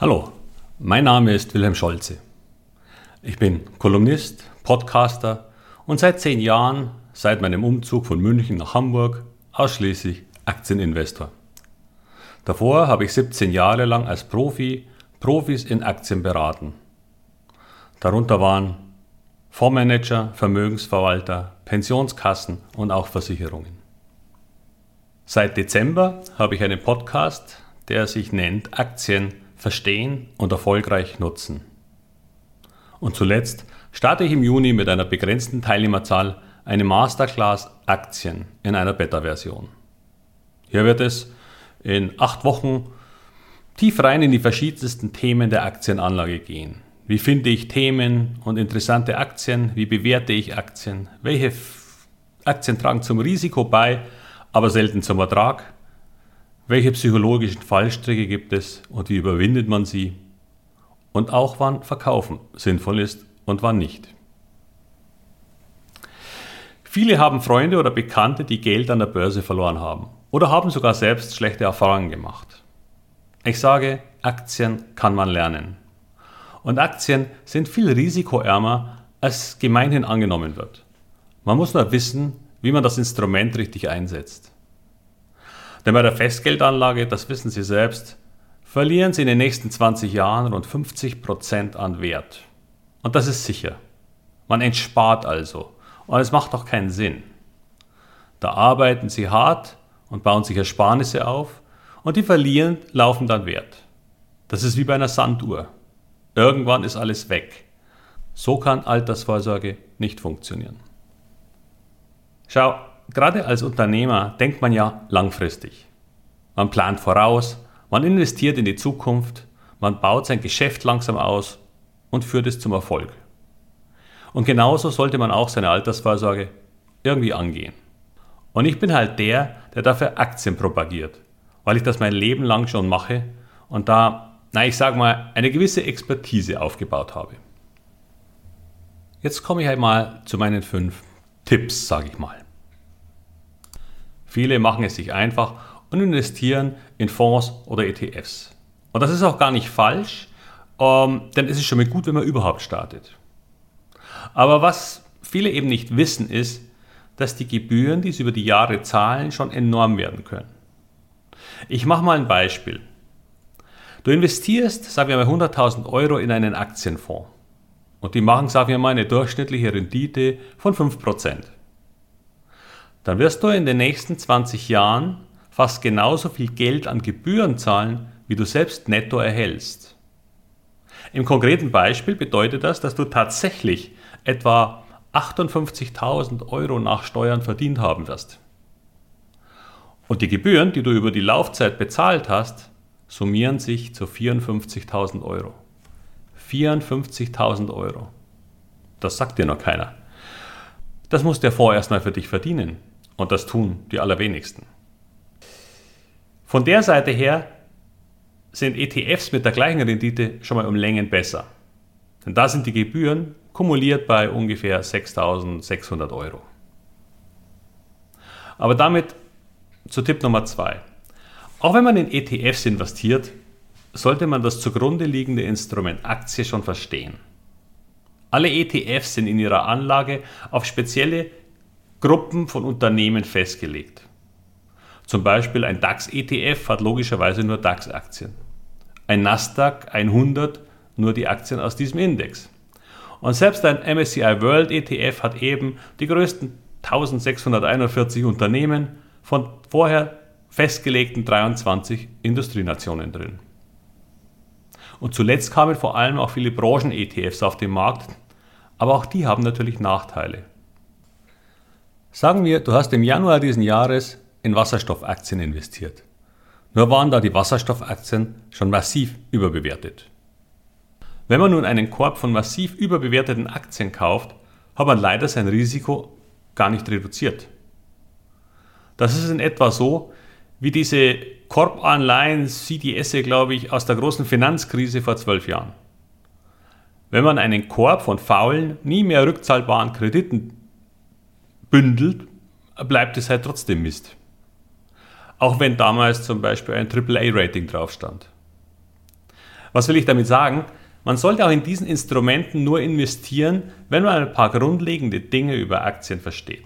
Hallo, mein Name ist Wilhelm Scholze. Ich bin Kolumnist, Podcaster und seit 10 Jahren, seit meinem Umzug von München nach Hamburg, ausschließlich Aktieninvestor. Davor habe ich 17 Jahre lang als Profis in Aktien beraten. Darunter waren Fondsmanager, Vermögensverwalter, Pensionskassen und auch Versicherungen. Seit Dezember habe ich einen Podcast, der sich nennt Aktien verstehen und erfolgreich nutzen. Und zuletzt starte ich im Juni mit einer begrenzten Teilnehmerzahl eine Masterclass Aktien in einer Beta-Version. Hier wird es in 8 Wochen tief rein in die verschiedensten Themen der Aktienanlage gehen. Wie finde ich Themen und interessante Aktien? Wie bewerte ich Aktien? Welche Aktien tragen zum Risiko bei, aber selten zum Ertrag? Welche psychologischen Fallstricke gibt es und wie überwindet man sie? Und auch wann Verkaufen sinnvoll ist und wann nicht. Viele haben Freunde oder Bekannte, die Geld an der Börse verloren haben oder haben sogar selbst schlechte Erfahrungen gemacht. Ich sage, Aktien kann man lernen. Und Aktien sind viel risikoärmer, als gemeinhin angenommen wird. Man muss nur wissen, wie man das Instrument richtig einsetzt. Denn bei der Festgeldanlage, das wissen Sie selbst, verlieren Sie in den nächsten 20 Jahren rund 50% an Wert. Und das ist sicher. Man entspart also. Und es macht auch keinen Sinn. Da arbeiten Sie hart und bauen sich Ersparnisse auf und die verlieren, laufen dann Wert. Das ist wie bei einer Sanduhr. Irgendwann ist alles weg. So kann Altersvorsorge nicht funktionieren. Schau, gerade als Unternehmer denkt man ja langfristig. Man plant voraus, man investiert in die Zukunft, man baut sein Geschäft langsam aus und führt es zum Erfolg. Und genauso sollte man auch seine Altersvorsorge irgendwie angehen. Und ich bin halt der dafür Aktien propagiert, weil ich das mein Leben lang schon mache und da, ich sag mal, eine gewisse Expertise aufgebaut habe. Jetzt komme ich einmal zu meinen 5 Tipps, sage ich mal. Viele machen es sich einfach und investieren in Fonds oder ETFs. Und das ist auch gar nicht falsch, denn es ist schon mal gut, wenn man überhaupt startet. Aber was viele eben nicht wissen, ist, dass die Gebühren, die sie über die Jahre zahlen, schon enorm werden können. Ich mache mal ein Beispiel. Du investierst, sagen wir mal, 100.000 Euro in einen Aktienfonds. Und die machen, sagen wir mal, eine durchschnittliche Rendite von 5%. Dann wirst du in den nächsten 20 Jahren fast genauso viel Geld an Gebühren zahlen, wie du selbst netto erhältst. Im konkreten Beispiel bedeutet das, dass du tatsächlich etwa 58.000 Euro nach Steuern verdient haben wirst. Und die Gebühren, die du über die Laufzeit bezahlt hast, summieren sich zu 54.000 Euro. 54.000 Euro. Das sagt dir noch keiner. Das muss der Fonds erstmal für dich verdienen. Und das tun die allerwenigsten. Von der Seite her sind ETFs mit der gleichen Rendite schon mal um Längen besser. Denn da sind die Gebühren kumuliert bei ungefähr 6.600 Euro. Aber damit zu Tipp Nummer 2. Auch wenn man in ETFs investiert, sollte man das zugrunde liegende Instrument Aktie schon verstehen. Alle ETFs sind in ihrer Anlage auf spezielle Gruppen von Unternehmen festgelegt. Zum Beispiel ein DAX-ETF hat logischerweise nur DAX-Aktien. Ein Nasdaq 100 nur die Aktien aus diesem Index. Und selbst ein MSCI World ETF hat eben die größten 1641 Unternehmen von vorher festgelegten 23 Industrienationen drin. Und zuletzt kamen vor allem auch viele Branchen-ETFs auf den Markt, aber auch die haben natürlich Nachteile. Sagen wir, du hast im Januar diesen Jahres in Wasserstoffaktien investiert. Nur waren da die Wasserstoffaktien schon massiv überbewertet. Wenn man nun einen Korb von massiv überbewerteten Aktien kauft, hat man leider sein Risiko gar nicht reduziert. Das ist in etwa so, wie diese Korbanleihen, CDS, glaube ich, aus der großen Finanzkrise vor 12 Jahren. Wenn man einen Korb von faulen, nie mehr rückzahlbaren Krediten bündelt, bleibt es halt trotzdem Mist. Auch wenn damals zum Beispiel ein AAA-Rating drauf stand. Was will ich damit sagen? Man sollte auch in diesen Instrumenten nur investieren, wenn man ein paar grundlegende Dinge über Aktien versteht.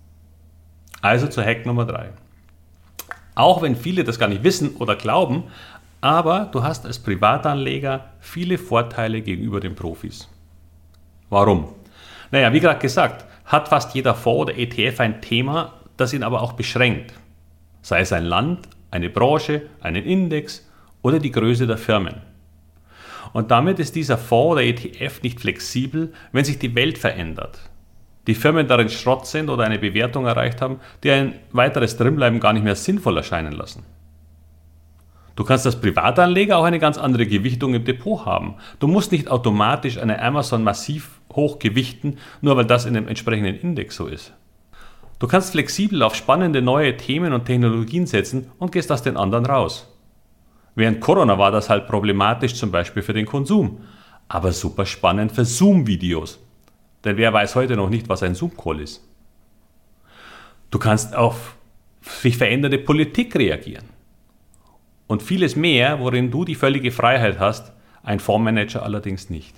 Also zu Hack Nummer 3. Auch wenn viele das gar nicht wissen oder glauben, aber du hast als Privatanleger viele Vorteile gegenüber den Profis. Warum? Naja, wie gerade gesagt, hat fast jeder Fonds oder ETF ein Thema, das ihn aber auch beschränkt. Sei es ein Land, eine Branche, einen Index oder die Größe der Firmen. Und damit ist dieser Fonds oder ETF nicht flexibel, wenn sich die Welt verändert. Die Firmen darin Schrott sind oder eine Bewertung erreicht haben, die ein weiteres Drinbleiben gar nicht mehr sinnvoll erscheinen lassen. Du kannst als Privatanleger auch eine ganz andere Gewichtung im Depot haben. Du musst nicht automatisch eine Amazon massiv hoch gewichten, nur weil das in dem entsprechenden Index so ist. Du kannst flexibel auf spannende neue Themen und Technologien setzen und gehst aus den anderen raus. Während Corona war das halt problematisch, zum Beispiel für den Konsum, aber super spannend für Zoom-Videos. Denn wer weiß heute noch nicht, was ein Zoom-Call ist. Du kannst auf sich verändernde Politik reagieren. Und vieles mehr, worin du die völlige Freiheit hast, ein Fondsmanager allerdings nicht.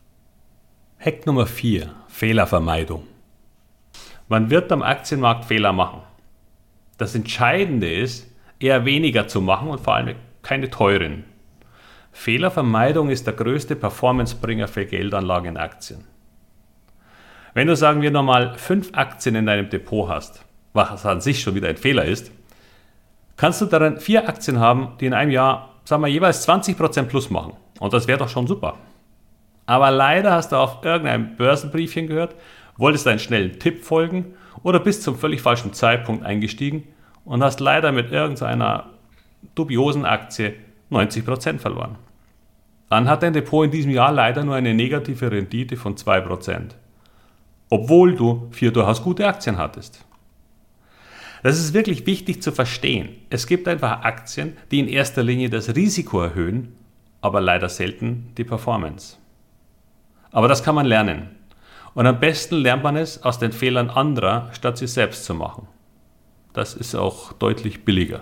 Hack Nummer 4. Fehlervermeidung. Man wird am Aktienmarkt Fehler machen. Das Entscheidende ist, eher weniger zu machen und vor allem keine teuren. Fehlervermeidung ist der größte Performancebringer für Geldanlagen in Aktien. Wenn du, sagen wir nochmal, 5 Aktien in deinem Depot hast, was an sich schon wieder ein Fehler ist, kannst du darin 4 Aktien haben, die in einem Jahr, sagen wir, jeweils 20% plus machen. Und das wäre doch schon super. Aber leider hast du auf irgendeinem Börsenbriefchen gehört, wolltest einen schnellen Tipp folgen oder bist zum völlig falschen Zeitpunkt eingestiegen und hast leider mit irgendeiner dubiosen Aktie 90% verloren. Dann hat dein Depot in diesem Jahr leider nur eine negative Rendite von 2%. Obwohl du 4 durchaus gute Aktien hattest. Das ist wirklich wichtig zu verstehen. Es gibt einfach Aktien, die in erster Linie das Risiko erhöhen, aber leider selten die Performance. Aber das kann man lernen. Und am besten lernt man es aus den Fehlern anderer, statt sie selbst zu machen. Das ist auch deutlich billiger.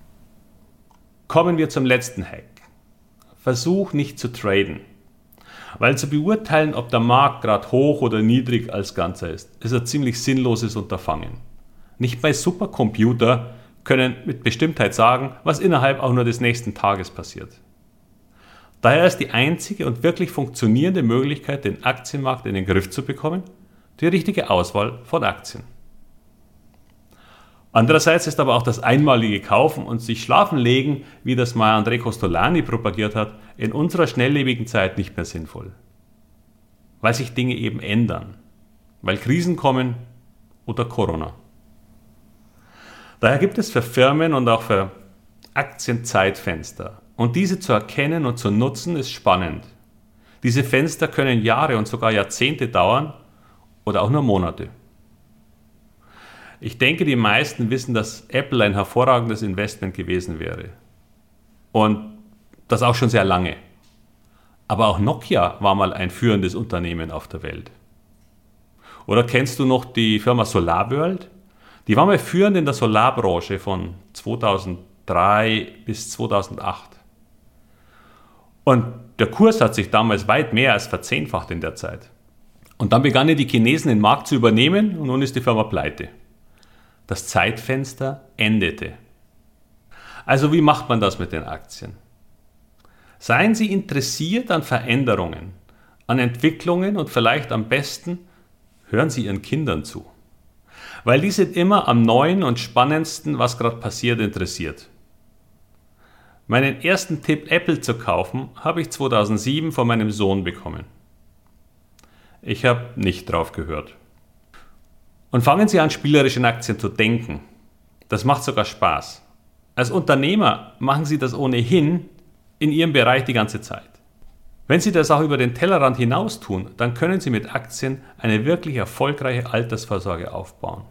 Kommen wir zum letzten Hack. Versuch nicht zu traden. Weil zu beurteilen, ob der Markt gerade hoch oder niedrig als Ganzer ist ein ziemlich sinnloses Unterfangen. Nicht bei Supercomputer können mit Bestimmtheit sagen, was innerhalb auch nur des nächsten Tages passiert. Daher ist die einzige und wirklich funktionierende Möglichkeit, den Aktienmarkt in den Griff zu bekommen, die richtige Auswahl von Aktien. Andererseits ist aber auch das einmalige Kaufen und sich schlafen legen, wie das mal André Costolani propagiert hat, in unserer schnelllebigen Zeit nicht mehr sinnvoll. Weil sich Dinge eben ändern. Weil Krisen kommen oder Corona. Daher gibt es für Firmen und auch für Aktien Zeitfenster. Und diese zu erkennen und zu nutzen ist spannend. Diese Fenster können Jahre und sogar Jahrzehnte dauern oder auch nur Monate. Ich denke, die meisten wissen, dass Apple ein hervorragendes Investment gewesen wäre. Und das auch schon sehr lange. Aber auch Nokia war mal ein führendes Unternehmen auf der Welt. Oder kennst du noch die Firma SolarWorld? Die war mal führend in der Solarbranche von 2003 bis 2008. Und der Kurs hat sich damals weit mehr als verzehnfacht in der Zeit. Und dann begannen die Chinesen den Markt zu übernehmen und nun ist die Firma pleite. Das Zeitfenster endete. Also wie macht man das mit den Aktien? Seien Sie interessiert an Veränderungen, an Entwicklungen und vielleicht am besten hören Sie Ihren Kindern zu. Weil die sind immer am Neuen und Spannendsten, was gerade passiert, interessiert. Meinen ersten Tipp, Apple zu kaufen, habe ich 2007 von meinem Sohn bekommen. Ich habe nicht drauf gehört. Und fangen Sie an, spielerisch in Aktien zu denken. Das macht sogar Spaß. Als Unternehmer machen Sie das ohnehin in Ihrem Bereich die ganze Zeit. Wenn Sie das auch über den Tellerrand hinaus tun, dann können Sie mit Aktien eine wirklich erfolgreiche Altersvorsorge aufbauen.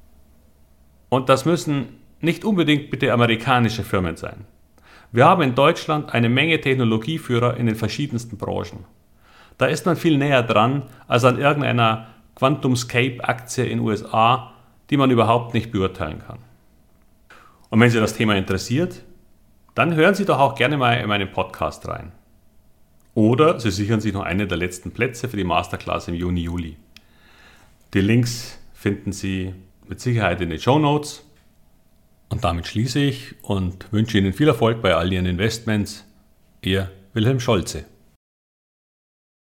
Und das müssen nicht unbedingt bitte amerikanische Firmen sein. Wir haben in Deutschland eine Menge Technologieführer in den verschiedensten Branchen. Da ist man viel näher dran als an irgendeiner QuantumScape-Aktie in den USA, die man überhaupt nicht beurteilen kann. Und wenn Sie das Thema interessiert, dann hören Sie doch auch gerne mal in meinen Podcast rein. Oder Sie sichern sich noch eine der letzten Plätze für die Masterclass im Juni, Juli. Die Links finden Sie mit Sicherheit in den Shownotes. Und damit schließe ich und wünsche Ihnen viel Erfolg bei all Ihren Investments. Ihr Wilhelm Scholze.